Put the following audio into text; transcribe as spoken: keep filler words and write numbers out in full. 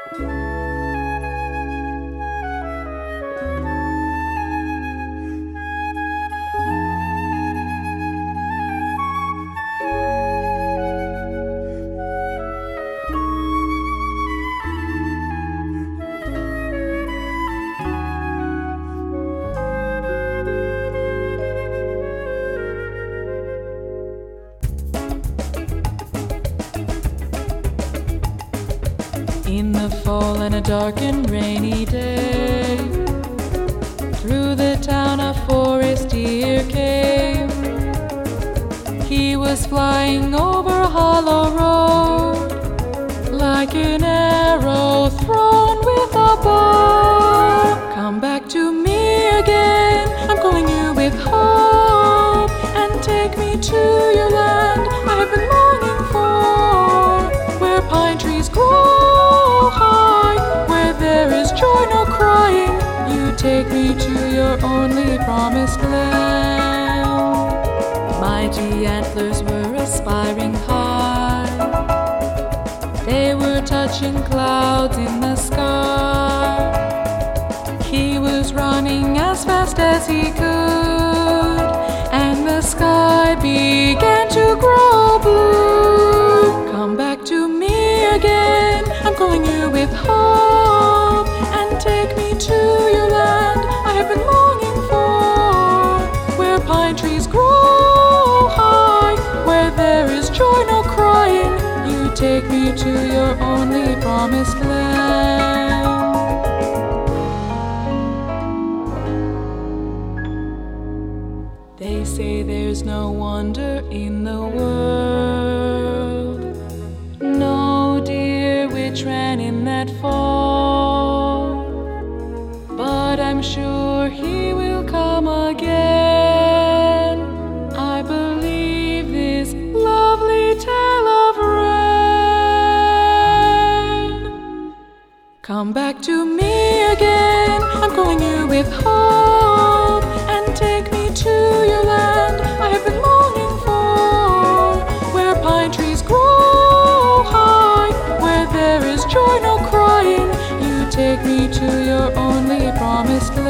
In the fall and a dark and rainy day, through the town a forest deer came. He was flying over a hollow road, like an arrow thrown with a bow. Come back to me again, I'm calling you with hope, and take me to your land I have been longing for, where pine trees grow high, where there is joy, no crying. You take me to your only promised land. Mighty antlers were aspiring high, they were touching clouds in the sky. He was running as fast as he could, and the sky began to grow blue. Come back to me again, I'm calling you with hope, and take me to your land I have been longing for, where pine trees grow high, where there is joy, no crying. You take me to your only promised land. They say there's no wonder in the world, no deer which ran in that fall, but I'm sure he will come again. I believe this lovely tale of rain. Come back to me again, I'm calling you with hope, and take me to your land I have been longing for, where pine trees grow high, where there is joy, no crying. You take me to your only promised land.